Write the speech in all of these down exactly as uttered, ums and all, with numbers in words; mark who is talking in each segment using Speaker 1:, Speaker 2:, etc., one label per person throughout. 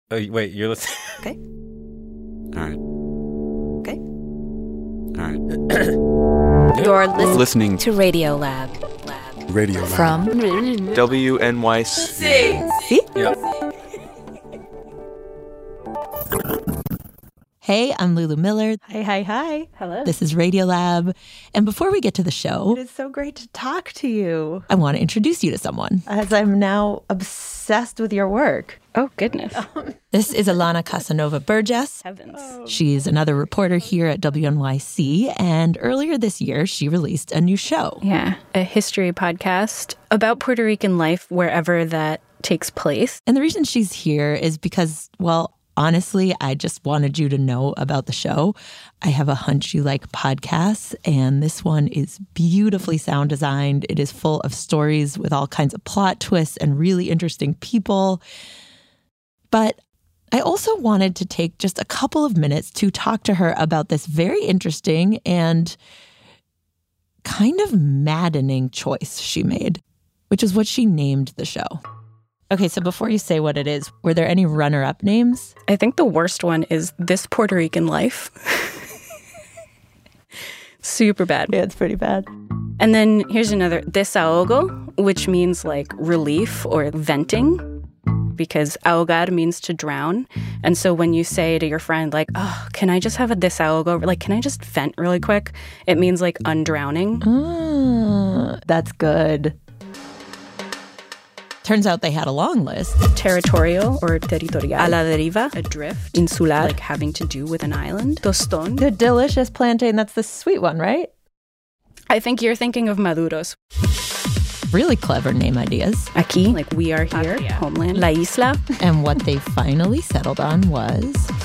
Speaker 1: Oh, wait, you're listening?
Speaker 2: Okay.
Speaker 3: All right.
Speaker 2: Okay.
Speaker 3: All right.
Speaker 2: You're listening,
Speaker 3: Listening
Speaker 2: to Radio Lab. Lab.
Speaker 4: Radio Lab.
Speaker 2: From
Speaker 3: W N Y C.
Speaker 2: See?
Speaker 1: Yeah.
Speaker 5: Hey, I'm Lulu Miller.
Speaker 6: Hi, hi, hi. Hello.
Speaker 5: This is Radio Lab. And before we get to the show,
Speaker 6: It is so great to talk to you,
Speaker 5: I want to introduce you to someone.
Speaker 6: as I'm now obsessed with your work.
Speaker 7: Oh, goodness.
Speaker 5: This is Alana Casanova Burgess.
Speaker 7: Heavens.
Speaker 5: She's another reporter here at W N Y C. And earlier this year, she released a new show.
Speaker 7: Yeah, a history podcast about Puerto Rican life wherever that takes place.
Speaker 5: And the reason she's here is because, well, honestly, I just wanted you to know about the show. I have a hunch you like podcasts, and this one is beautifully sound designed. It is full of stories with all kinds of plot twists and really interesting people. But I also wanted to take just a couple of minutes to talk to her about this very interesting and kind of maddening choice she made, which is what she named the show. Okay, so before you say what it is, were there any runner-up names?
Speaker 7: I think the worst one is This Puerto Rican Life. Super bad.
Speaker 6: Yeah, it's pretty bad.
Speaker 7: And then here's another, Desahogo, which means like relief or venting, because ahogar means to drown. And so when you say to your friend, like, oh, can I just have a desahogo? Like, can I just vent really quick? It means like undrowning.
Speaker 6: Mm, that's good.
Speaker 5: Turns out they had a long list.
Speaker 7: Territorial or territorial. A la deriva, adrift. Insular, like having to do with an island. Tostón.
Speaker 6: The delicious plantain, that's the sweet one, right?
Speaker 7: I think you're thinking of maduros.
Speaker 5: Really clever name ideas.
Speaker 7: Aquí, like we are here,
Speaker 6: Patria.
Speaker 7: homeland. La isla.
Speaker 5: And what they finally settled on was...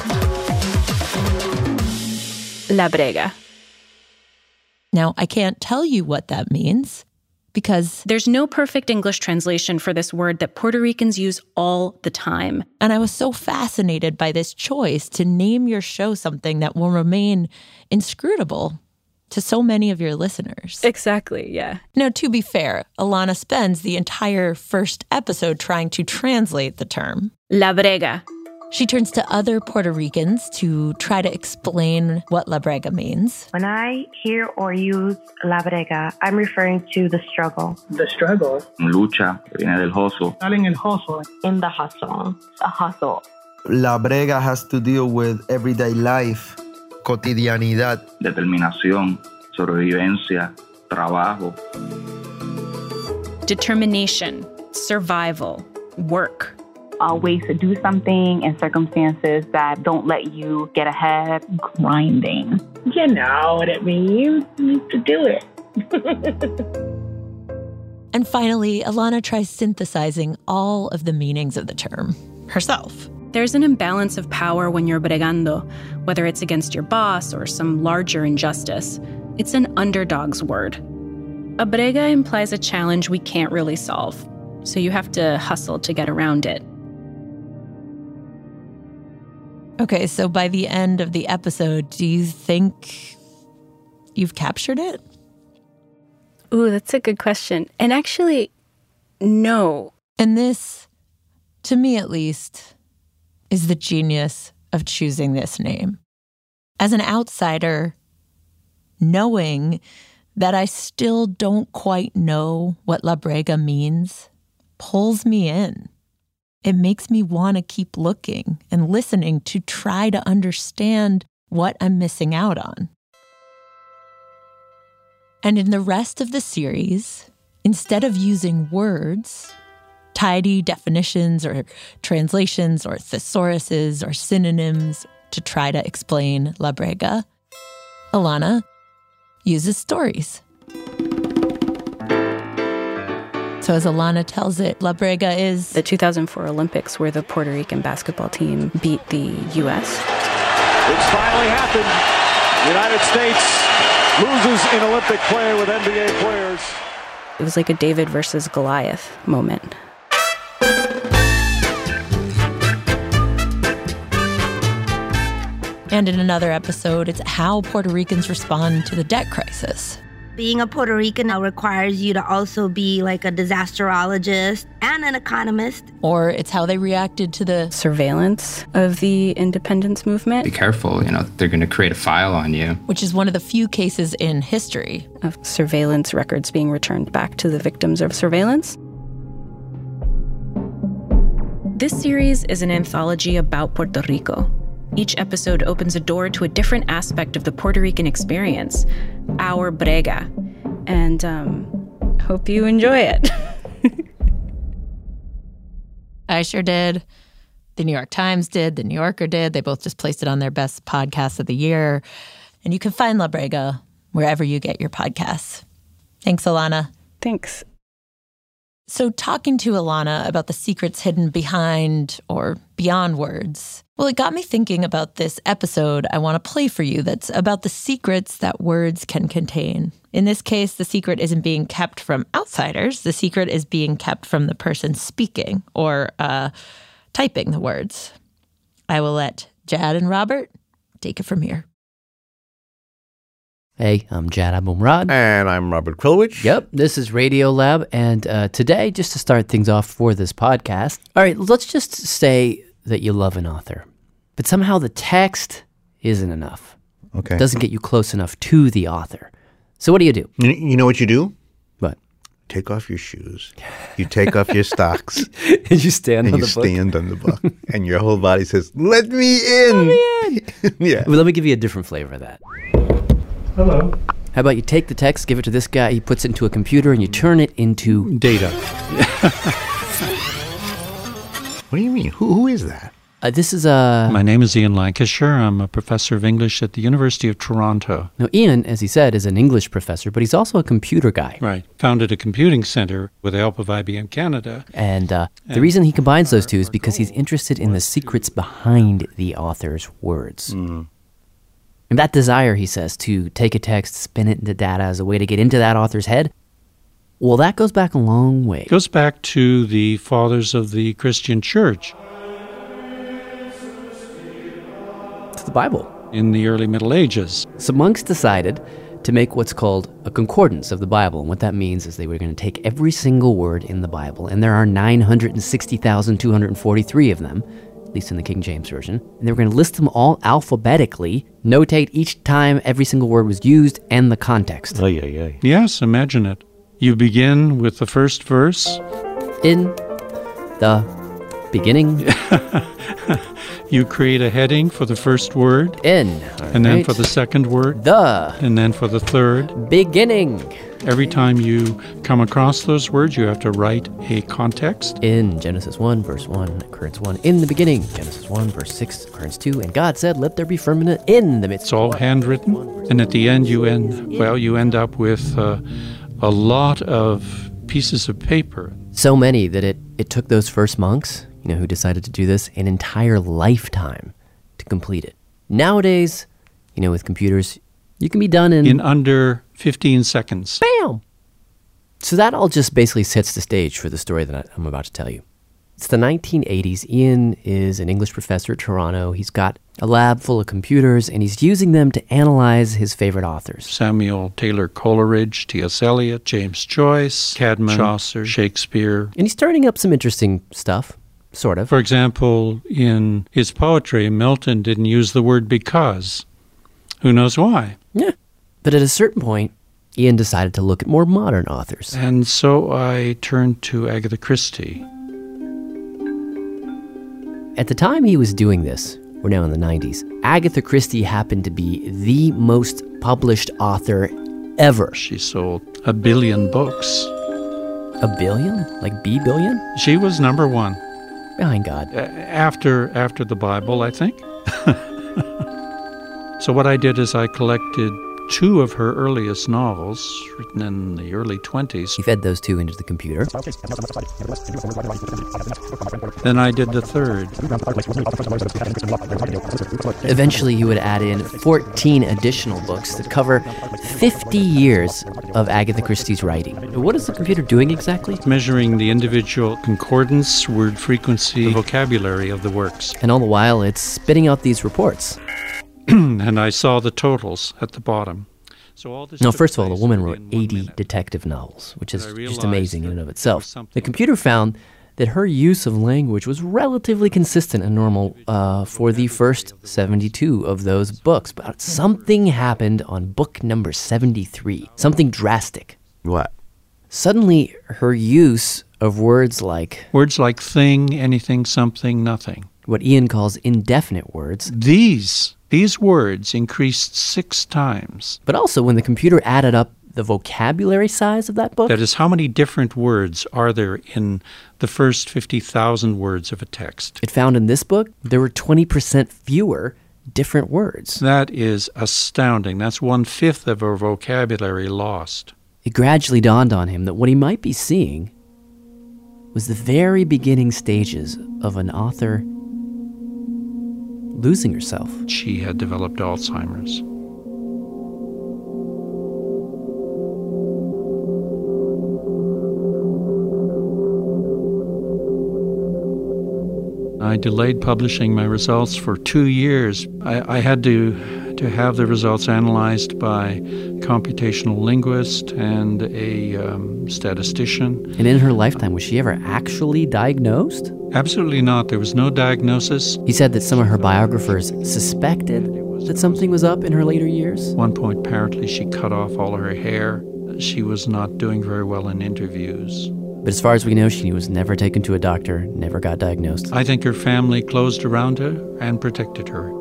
Speaker 7: La brega.
Speaker 5: Now, I can't tell you what that means, because...
Speaker 7: There's no perfect English translation for this word that Puerto Ricans use all the time.
Speaker 5: And I was so fascinated by this choice to name your show something that will remain inscrutable to so many of your listeners.
Speaker 7: Exactly, yeah.
Speaker 5: Now, to be fair, Alana spends the entire first episode trying to translate the term.
Speaker 7: La brega.
Speaker 5: She turns to other Puerto Ricans to try to explain what la brega means.
Speaker 8: When I hear or use la brega, I'm referring to the struggle.
Speaker 9: The struggle.
Speaker 3: Lucha, que viene del hustle.
Speaker 9: Not in el hustle.
Speaker 8: In the hustle. A hustle.
Speaker 10: La brega has to deal with everyday life, cotidianidad.
Speaker 3: Determinación, sobrevivencia, trabajo.
Speaker 7: Determination, survival, work.
Speaker 11: Uh, ways to do something in circumstances that don't let you get ahead. Grinding.
Speaker 9: You know what it means. You need to do it.
Speaker 5: And finally, Alana tries synthesizing all of the meanings of the term herself.
Speaker 7: There's an imbalance of power when you're bregando, whether it's against your boss or some larger injustice. It's an underdog's word. A brega implies a challenge we can't really solve, so you have to hustle to get around it.
Speaker 5: Okay, so by the end of the episode, do you think you've captured it?
Speaker 7: Ooh, that's a good question. And actually, no.
Speaker 5: And this, to me at least, is the genius of choosing this name. As an outsider, knowing that I still don't quite know what La Brega means pulls me in. It makes me want to keep looking and listening to try to understand what I'm missing out on. And in the rest of the series, instead of using words, tidy definitions or translations or thesauruses or synonyms to try to explain La Brega, Alana uses stories. So as Alana tells it, La Brega is...
Speaker 7: the two thousand four Olympics where the Puerto Rican basketball team beat the U S.
Speaker 12: It's finally happened. The United States loses an Olympic player with N B A players.
Speaker 7: It was like a David versus Goliath moment.
Speaker 5: And in another episode, it's how Puerto Ricans respond to the debt crisis.
Speaker 1: being a Puerto Rican requires you to also be like a disasterologist and an economist.
Speaker 5: Or it's how they reacted to the
Speaker 7: surveillance of the independence movement.
Speaker 4: Be careful, you know, they're going to create a file on you.
Speaker 5: Which is one of the few cases in history
Speaker 7: of surveillance records being returned back to the victims of surveillance.
Speaker 2: This series is an anthology about Puerto Rico. Each episode opens a door to a different aspect of the Puerto Rican experience, our brega.
Speaker 7: And um, hope you enjoy it.
Speaker 5: I sure did. The New York Times did. The New Yorker did. They both just placed it on their best podcasts of the year. And you can find La Brega wherever you get your podcasts. Thanks, Alana.
Speaker 7: Thanks.
Speaker 5: So talking to Alana about the secrets hidden behind or beyond words, well, it got me thinking about this episode I want to play for you that's about the secrets that words can contain. In this case, the secret isn't being kept from outsiders. The secret is being kept from the person speaking or uh, typing the words. I will let Jad and Robert take it from here.
Speaker 13: Hey, I'm Jad Abumrad.
Speaker 14: And I'm Robert Krulwich.
Speaker 13: Yep, this is Radiolab. And uh, today, just to start things off for this podcast, all right, let's just say that you love an author, but somehow the text isn't enough.
Speaker 14: Okay.
Speaker 13: It doesn't get you close enough to the author. So what do you do?
Speaker 14: You, you know what you do?
Speaker 13: What?
Speaker 14: Take off your shoes. You take off your stocks.
Speaker 13: And you stand
Speaker 14: and
Speaker 13: on
Speaker 14: you
Speaker 13: the book.
Speaker 14: stand on the book. And your whole body says, let me in.
Speaker 13: Let me in.
Speaker 14: Yeah.
Speaker 13: Well, let me give you a different flavor of that.
Speaker 15: Hello.
Speaker 13: How about you take the text, give it to this guy, he puts it into a computer, and you turn it into
Speaker 15: data.
Speaker 14: What do you mean? Who Who is that?
Speaker 13: Uh, this is a...
Speaker 15: My name is Ian Lancashire. I'm a professor of English at the University of Toronto.
Speaker 13: Now, Ian, as he said, is an English professor, but he's also a computer guy.
Speaker 15: Right. Founded a computing center with the help of I B M Canada.
Speaker 13: And uh,
Speaker 15: and
Speaker 13: the reason he combines those two is because he's interested in the secrets behind the author's words.
Speaker 14: Mm.
Speaker 13: And that desire, he says, to take a text, spin it into data as a way to get into that author's head, well, that goes back a long way.
Speaker 15: It goes back to the fathers of the Christian church.
Speaker 13: To the Bible.
Speaker 15: In the early Middle Ages.
Speaker 13: So monks decided to make what's called a concordance of the Bible. And what that means is they were going to take every single word in the Bible, and there are nine hundred sixty thousand two hundred forty-three of them, at least in the King James Version, and they were going to list them all alphabetically, notate each time every single word was used, and the context.
Speaker 14: Oh, yeah, yeah.
Speaker 15: Yes, imagine it. You begin with the first verse.
Speaker 13: In the beginning.
Speaker 15: You create a heading for the first word.
Speaker 13: In.
Speaker 15: And then
Speaker 13: right.
Speaker 15: for the second word.
Speaker 13: The.
Speaker 15: And then for the third.
Speaker 13: Beginning.
Speaker 15: Every time you come across those words, you have to write a context.
Speaker 13: In Genesis one, verse one, occurrence one, in the beginning. Genesis one, verse six, occurrence two, and God said, let there be firmament in the midst.
Speaker 15: It's all handwritten. And at the end, you end, well, you end up with uh, a lot of pieces of paper.
Speaker 13: So many that it, it took those first monks, you know, who decided to do this, an entire lifetime to complete it. Nowadays, you know, with computers, you can be done in...
Speaker 15: In under fifteen seconds.
Speaker 13: Bam! So that all just basically sets the stage for the story that I'm about to tell you. It's the nineteen eighties. Ian is an English professor at Toronto. He's got a lab full of computers, and he's using them to analyze his favorite authors.
Speaker 15: Samuel Taylor Coleridge, T S Eliot, James Joyce, Cadman, Chaucer, Shakespeare.
Speaker 13: And he's turning up some interesting stuff, sort of.
Speaker 15: For example, in his poetry, Milton didn't use the word because. Who knows why?
Speaker 13: Yeah. But at a certain point, Ian decided to look at more modern authors.
Speaker 15: And so I turned to Agatha Christie.
Speaker 13: At the time he was doing this, we're now in the nineties, Agatha Christie happened to be the most published author ever.
Speaker 15: She sold a billion books.
Speaker 13: A billion? Like B billion?
Speaker 15: She was number one.
Speaker 13: Behind God.
Speaker 15: Uh, after, after the Bible, I think. So what I did is I collected two of her earliest novels, written in the early twenties.
Speaker 13: He fed those two into the computer.
Speaker 15: Then I did the third.
Speaker 13: Eventually, he would add in fourteen additional books that cover fifty years of Agatha Christie's writing. What is the computer doing exactly?
Speaker 15: Measuring the individual concordance, word frequency, the vocabulary of the works.
Speaker 13: And all the while, it's spitting out these reports.
Speaker 15: And I saw the totals at the bottom. So all this
Speaker 13: Now,
Speaker 15: took
Speaker 13: first of all, the
Speaker 15: place
Speaker 13: woman wrote
Speaker 15: within one
Speaker 13: eighty
Speaker 15: minute.
Speaker 13: detective novels, which is
Speaker 15: But I
Speaker 13: just
Speaker 15: realized
Speaker 13: amazing in
Speaker 15: that
Speaker 13: and of
Speaker 15: there
Speaker 13: itself.
Speaker 15: was something
Speaker 13: The computer found that her use of language was relatively consistent and normal uh, for the first seventy-two of those books. But something happened on book number seventy-three, something drastic.
Speaker 14: What?
Speaker 13: Suddenly, her use of words like...
Speaker 15: Words like thing, anything, something, nothing.
Speaker 13: What Ian calls indefinite words.
Speaker 15: These, these words increased six times.
Speaker 13: But also, when the computer added up the vocabulary size of that book...
Speaker 15: That is, how many different words are there in the first fifty thousand words of a text?
Speaker 13: It found in this book, there were twenty percent fewer different words.
Speaker 15: That is astounding. That's one-fifth of our vocabulary lost.
Speaker 13: It gradually dawned on him that what he might be seeing was the very beginning stages of an author losing herself.
Speaker 15: She had developed Alzheimer's. I delayed publishing my results for two years. I, I had to, to have the results analyzed by computational linguist and a um, statistician.
Speaker 13: And in her lifetime, was she ever actually diagnosed?
Speaker 15: Absolutely not. There was no diagnosis.
Speaker 13: He said that some of her biographers suspected that something was up in her later years.
Speaker 15: At one point, apparently, she cut off all her hair. She was not doing very well in interviews.
Speaker 13: But as far as we know, she was never taken to a doctor, never got diagnosed.
Speaker 15: I think her family closed around her and protected her.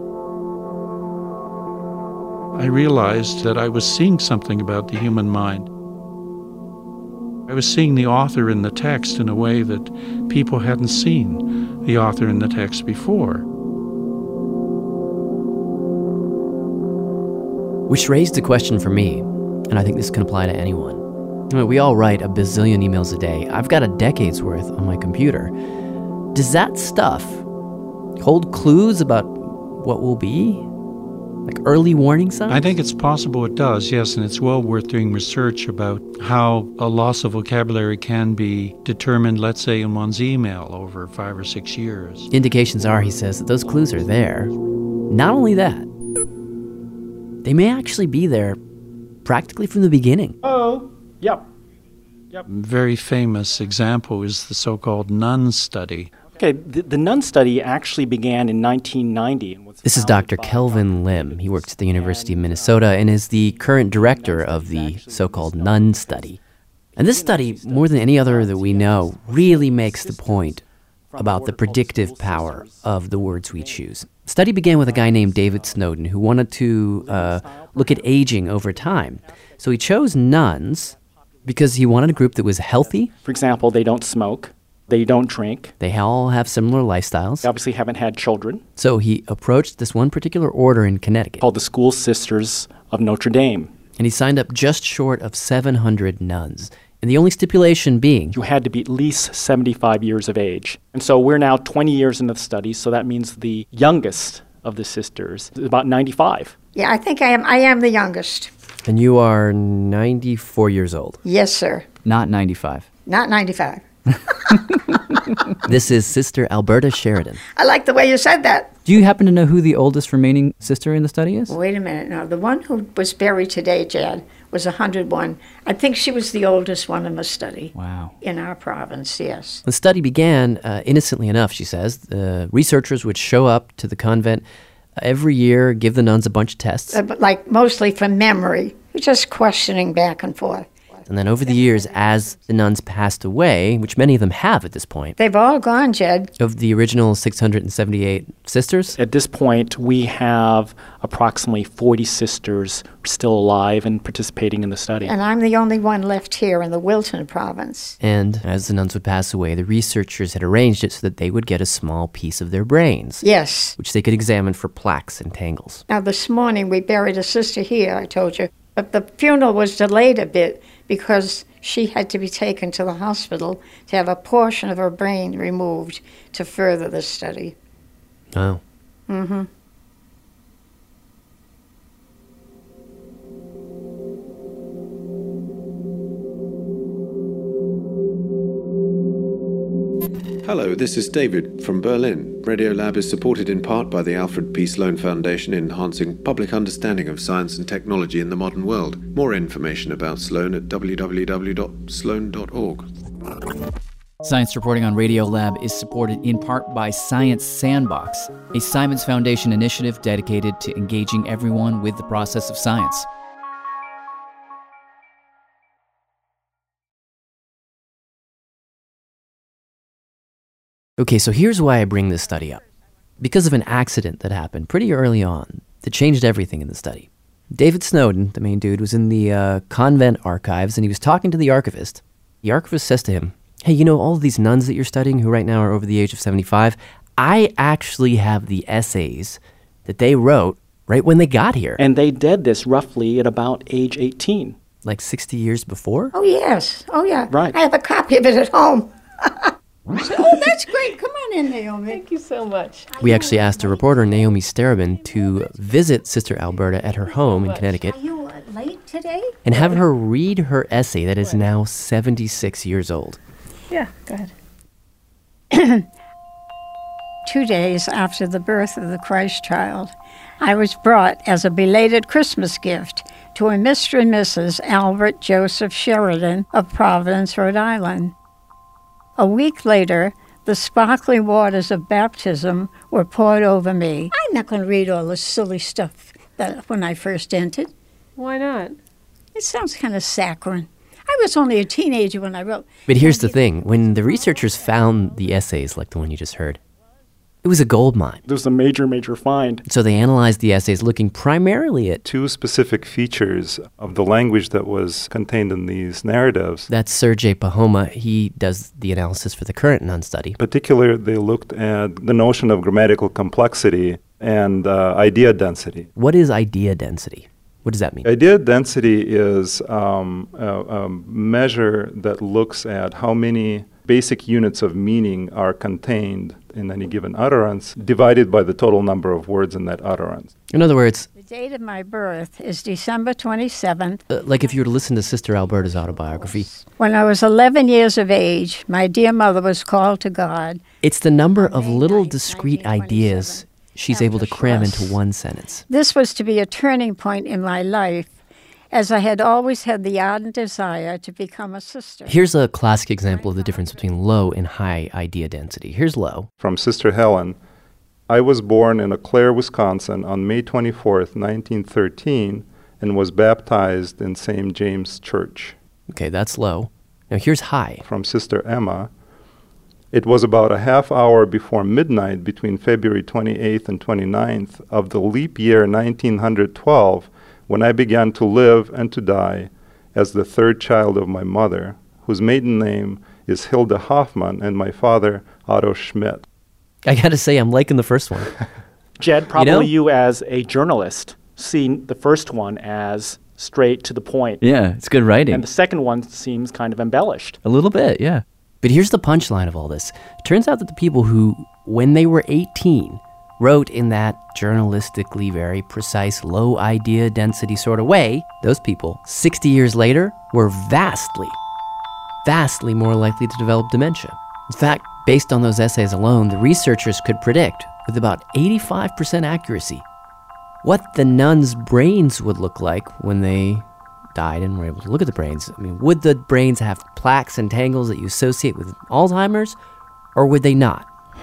Speaker 15: I realized that I was seeing something about the human mind. I was seeing the author in the text in a way that people hadn't seen the author in the text before.
Speaker 13: Which raised a question for me, and I think this can apply to anyone. I mean, we all write a bazillion emails a day. I've got a decade's worth on my computer. Does that stuff hold clues about what will be? Like early warning signs?
Speaker 15: I think it's possible it does, yes, and it's well worth doing research about how a loss of vocabulary can be determined, let's say, in one's email over five or six years.
Speaker 13: Indications are, he says, that those clues are there. Not only that, they may actually be there practically from the beginning.
Speaker 16: Oh, yep. Yep.
Speaker 15: A very famous example is the so-called Nun study.
Speaker 16: Okay, the, the Nun study actually began in nineteen ninety. And was
Speaker 13: this is Doctor Kelvin Lim. He works at the University of Minnesota and is the current director of the so-called Nun study. And this study, more than any other that we know, really makes the point about the predictive power of the words we choose. The study began with a guy named David Snowden who wanted to uh, look at aging over time. So he chose nuns because he wanted a group that was healthy.
Speaker 16: For example, they don't smoke. They don't drink.
Speaker 13: They all have similar lifestyles.
Speaker 16: They obviously haven't had children.
Speaker 13: So he approached this one particular order in Connecticut
Speaker 16: called the School Sisters of Notre Dame.
Speaker 13: And he signed up just short of seven hundred nuns. And the only stipulation being...
Speaker 16: you had to be at least seventy-five years of age. And so we're now twenty years into the study, so that means the youngest of the sisters is about ninety-five.
Speaker 17: Yeah, I think I am I am the youngest.
Speaker 13: And you are ninety-four years old.
Speaker 17: Yes, sir.
Speaker 13: Not ninety-five.
Speaker 17: Not ninety-five.
Speaker 13: This is Sister Alberta Sheridan.
Speaker 17: I like the way you said that.
Speaker 18: Do you happen to know who the oldest remaining sister in the study is?
Speaker 17: Wait a minute. Now, the one who was buried today, Jad, was one hundred one. I think she was the oldest one in the study.
Speaker 18: Wow.
Speaker 17: In our province, yes.
Speaker 13: The study began uh, innocently enough, she says. The researchers would show up to the convent every year, give the nuns a bunch of tests.
Speaker 17: Uh, but like mostly from memory, just questioning back and forth.
Speaker 13: And then over the years, as the nuns passed away, which many of them have at this point.
Speaker 17: They've all gone, Jed.
Speaker 13: Of the original six hundred seventy-eight sisters?
Speaker 16: At this point, we have approximately forty sisters still alive and participating in the study.
Speaker 17: And I'm the only one left here in the Wilton province.
Speaker 13: And as the nuns would pass away, the researchers had arranged it so that they would get a small piece of their brains.
Speaker 17: Yes.
Speaker 13: Which they could examine for plaques and tangles.
Speaker 17: Now, this morning we buried a sister here, I told you. But the funeral was delayed a bit because she had to be taken to the hospital to have a portion of her brain removed to further the study.
Speaker 13: Oh.
Speaker 17: Mm-hmm.
Speaker 19: Hello, this is David from Berlin. Radiolab is supported in part by the Alfred P. Sloan Foundation in enhancing public understanding of science and technology in the modern world. More information about Sloan at w w w dot sloan dot org.
Speaker 20: Science reporting on Radiolab is supported in part by Science Sandbox, a Simons Foundation initiative dedicated to engaging everyone with the process of science.
Speaker 13: Okay, so here's why I bring this study up. Because of an accident that happened pretty early on that changed everything in the study. David Snowden, the main dude, was in the uh, convent archives, and he was talking to the archivist. The archivist says to him, hey, you know all of these nuns that you're studying who right now are over the age of seventy-five? I actually have the essays that they wrote right when they got here.
Speaker 16: And they did this roughly at about age eighteen.
Speaker 13: Like sixty years before?
Speaker 17: Oh, yes. Oh, yeah.
Speaker 16: Right.
Speaker 17: I have a copy of it at home. Oh, that's great. Come on in, Naomi.
Speaker 6: Thank you so much.
Speaker 13: We actually asked a reporter, Naomi Starobin, to visit Sister Alberta at her home in Connecticut.
Speaker 17: Are you uh, late today?
Speaker 13: And have her read her essay that is now seventy-six years old.
Speaker 6: Yeah, go ahead.
Speaker 17: Two days after the birth of the Christ child, I was brought as a belated Christmas gift to a Mister and Missus Albert Joseph Sheridan of Providence, Rhode Island. A week later, the sparkling waters of baptism were poured over me. I'm not going to read all the silly stuff that when I first entered.
Speaker 6: Why not?
Speaker 17: It sounds kind of saccharine. I was only a teenager when I wrote.
Speaker 13: But here's the thing. When the researchers found the essays, like the one you just heard, it was a gold mine.
Speaker 16: There was a major, major find.
Speaker 13: So they analyzed the essays looking primarily at
Speaker 15: two specific features of the language that was contained in these narratives.
Speaker 13: That's Sergei Pahoma. He does the analysis for the current nun study.
Speaker 15: In particular, they looked at the notion of grammatical complexity and uh, idea density.
Speaker 13: What is idea density? What does that mean?
Speaker 15: Idea density is um, a, a measure that looks at how many basic units of meaning are contained in any given utterance, divided by the total number of words in that utterance.
Speaker 13: In other words,
Speaker 17: the date of my birth is December twenty-seventh.
Speaker 13: Uh, like if you were to listen to Sister Alberta's autobiography.
Speaker 17: When I was eleven years of age, my dear mother was called to God.
Speaker 13: It's the number of little discrete ideas she's able to cram into one sentence.
Speaker 17: This was to be a turning point in my life, as I had always had the ardent desire to become a sister.
Speaker 13: Here's a classic example of the difference between low and high idea density. Here's low.
Speaker 15: From Sister Helen. I was born in Eau Claire, Wisconsin on May twenty-fourth, nineteen thirteen, and was baptized in Saint James Church.
Speaker 13: Okay, that's low. Now here's high.
Speaker 15: From Sister Emma. It was about a half hour before midnight between February twenty-eighth and twenty-ninth of the leap year nineteen twelve when I began to live and to die as the third child of my mother, whose maiden name is Hilda Hoffman, and my father, Otto Schmidt.
Speaker 13: I gotta say, I'm liking the first one.
Speaker 16: Jed, probably
Speaker 13: you know?
Speaker 16: you as a journalist see the first one as straight to the point.
Speaker 18: Yeah, it's good writing.
Speaker 16: And the second one seems kind of embellished.
Speaker 18: A little bit, yeah.
Speaker 13: But here's the punchline of all this. It turns out that the people who, when they were eighteen, wrote in that journalistically very precise, low idea density sort of way, those people, sixty years later, were vastly, vastly more likely to develop dementia. In fact, based on those essays alone, the researchers could predict, with about eighty-five percent accuracy, what the nuns' brains would look like when they died and were able to look at the brains. I mean, would the brains have plaques and tangles that you associate with Alzheimer's, or would they not?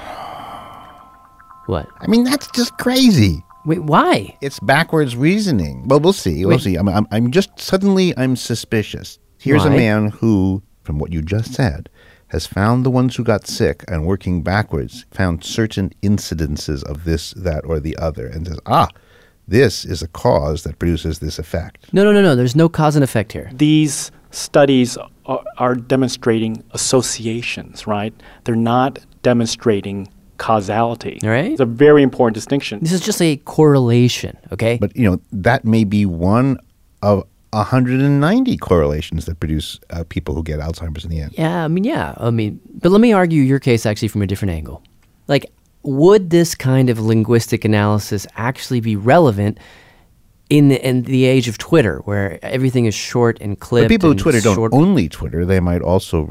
Speaker 13: What?
Speaker 14: I mean, that's just crazy.
Speaker 13: Wait, why?
Speaker 14: It's backwards reasoning. Well, we'll see. We'll Wait. see. I'm, I'm, I'm just, suddenly I'm suspicious. Here's why? a man who, from what you just said, has found the ones who got sick and working backwards, found certain incidences of this, that, or the other, and says, ah, this is a cause that produces this effect.
Speaker 13: No, no, no, no. There's no cause and effect here.
Speaker 16: These studies are, are demonstrating associations, right? They're not demonstrating causality.
Speaker 13: All right.
Speaker 16: It's a very important distinction.
Speaker 13: This is just a correlation, okay?
Speaker 14: But, you know, that may be one of one hundred ninety correlations that produce uh, people who get Alzheimer's in the end.
Speaker 13: Yeah, I mean, yeah. I mean, but let me argue your case actually from a different angle. Like, would this kind of linguistic analysis actually be relevant in the, in the age of Twitter, where everything is short and clipped?
Speaker 14: But people who
Speaker 13: and
Speaker 14: Twitter
Speaker 13: short-
Speaker 14: don't only Twitter. They might also write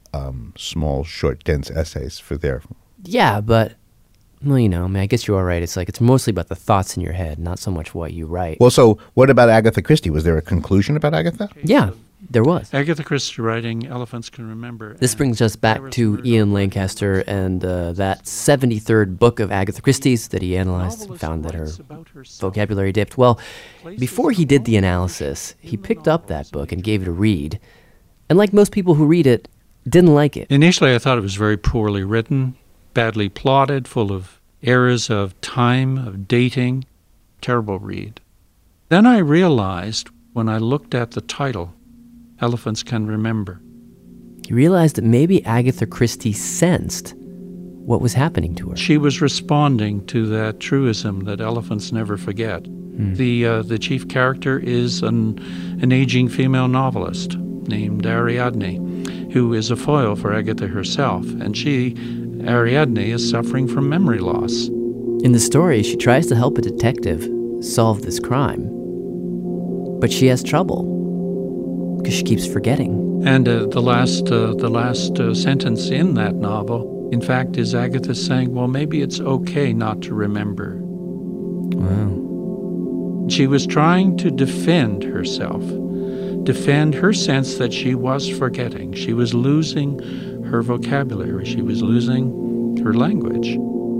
Speaker 14: um, small, short, dense essays for their...
Speaker 13: Yeah, but, well, you know, I mean, I guess you are right. It's like, it's mostly about the thoughts in your head, not so much what you write.
Speaker 14: Well, so what about Agatha Christie? Was there a conclusion about Agatha?
Speaker 13: Yeah, there was.
Speaker 15: Agatha Christie writing Elephants Can Remember.
Speaker 13: This brings us back to Ian Lancaster and uh, that seventy-third book of Agatha Christie's that he analyzed and found that her vocabulary dipped. Well, before he did the analysis, he picked up that book and gave it a read. And like most people who read it, didn't like it.
Speaker 15: Initially, I thought it was very poorly written, badly plotted, full of errors of time, of dating. Terrible read. Then I realized when I looked at the title, Elephants Can Remember.
Speaker 13: You realized that maybe Agatha Christie sensed what was happening to her.
Speaker 15: She was responding to that truism that elephants never forget. Hmm. The uh, the chief character is an, an aging female novelist named Ariadne, who is a foil for Agatha herself, and she, Ariadne, is suffering from memory loss.
Speaker 13: In the story, she tries to help a detective solve this crime, but she has trouble. Because she keeps forgetting.
Speaker 15: And uh, the last, uh, the last uh, sentence in that novel, in fact, is Agatha saying, well, maybe it's okay not to remember.
Speaker 13: Wow.
Speaker 15: She was trying to defend herself, defend her sense that she was forgetting. She was losing her vocabulary. She was losing her language.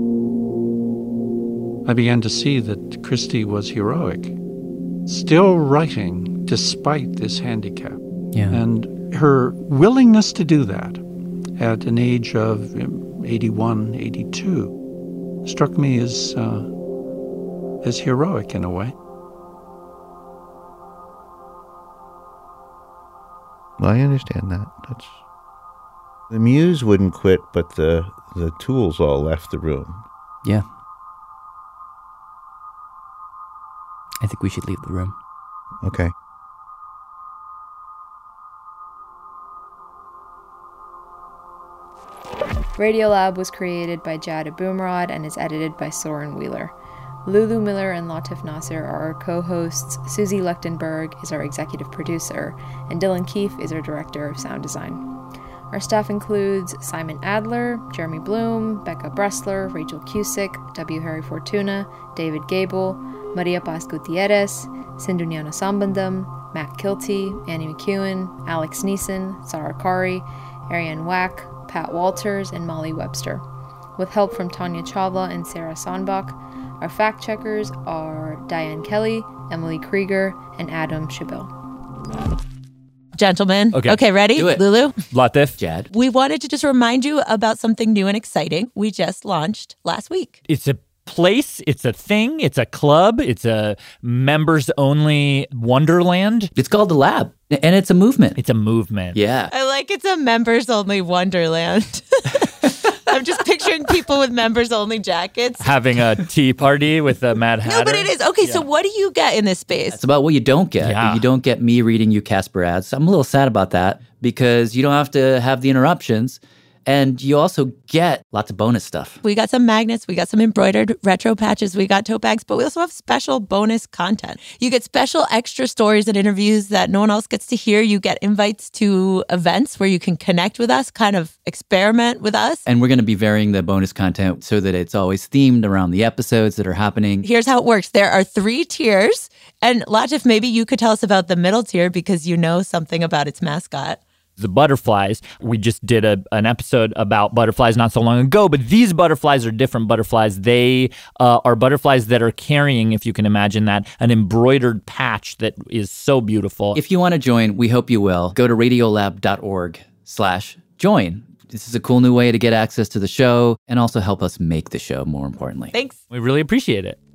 Speaker 15: I began to see that Christie was heroic, still writing despite this handicap.
Speaker 13: Yeah.
Speaker 15: And her willingness to do that at an age of eighty-one, eighty-two struck me as, uh, as heroic in a way.
Speaker 14: Well, I understand that. That's... The muse wouldn't quit, but the, the tools all left the room.
Speaker 13: Yeah. I think we should leave the room.
Speaker 14: Okay.
Speaker 2: Radiolab was created by Jad Abumrad and is edited by Soren Wheeler. Lulu Miller and Latif Nasser are our co-hosts, Susie Lechtenberg is our executive producer, and Dylan Keefe is our director of sound design. Our staff includes Simon Adler, Jeremy Bloom, Becca Bressler, Rachel Cusick, W. Harry Fortuna, David Gable, Maria Paz Gutierrez, Sindhunyana Sambandam, Matt Kilty, Annie McEwen, Alex Neeson, Sarah Kari, Ariane Wack, Pat Walters, and Molly Webster. With help from Tanya Chawla and Sarah Sonbach, our fact checkers are Diane Kelly, Emily Krieger, and Adam Chabil.
Speaker 5: Gentlemen.
Speaker 21: Okay.
Speaker 5: Okay, ready?
Speaker 21: Do it.
Speaker 5: Lulu?
Speaker 21: Latif.
Speaker 13: Jad.
Speaker 5: We wanted to just remind you about something new and exciting we just launched last week.
Speaker 21: It's a place, it's a thing, it's a club, it's a members-only wonderland.
Speaker 20: It's called The Lab, and it's a movement.
Speaker 21: It's a movement.
Speaker 20: Yeah.
Speaker 5: I like it's a members-only wonderland. I'm just picturing people with members-only jackets.
Speaker 21: Having a tea party with a Mad Hatter.
Speaker 5: No, but it is. Okay,
Speaker 21: yeah.
Speaker 5: So what do you get in this space?
Speaker 20: It's about what you don't get.
Speaker 21: Yeah.
Speaker 20: You don't get me reading you Casper ads. I'm a little sad about that because you don't have to have the interruptions. And you also get lots of bonus stuff.
Speaker 5: We got some magnets, we got some embroidered retro patches, we got tote bags, but we also have special bonus content. You get special extra stories and interviews that no one else gets to hear. You get invites to events where you can connect with us, kind of experiment with us.
Speaker 20: And we're going to be varying the bonus content so that it's always themed around the episodes that are happening.
Speaker 5: Here's how it works. There are three tiers. And Latif, maybe you could tell us about the middle tier because you know something about its mascot.
Speaker 21: The butterflies. We just did a, an episode about butterflies not so long ago, but these butterflies are different butterflies. They uh, are butterflies that are carrying, if you can imagine that, an embroidered patch that is so beautiful.
Speaker 20: If you want to join, we hope you will. Go to radiolab.org slash join. This is a cool new way to get access to the show and also help us make the show, more importantly.
Speaker 5: Thanks.
Speaker 21: We really appreciate it.